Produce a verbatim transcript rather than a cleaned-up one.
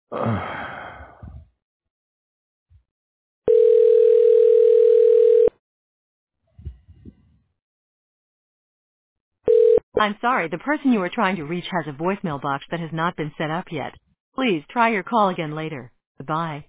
I'm sorry, the person you are trying to reach has a voicemail box that has not been set up yet. Please try your call again later. Goodbye.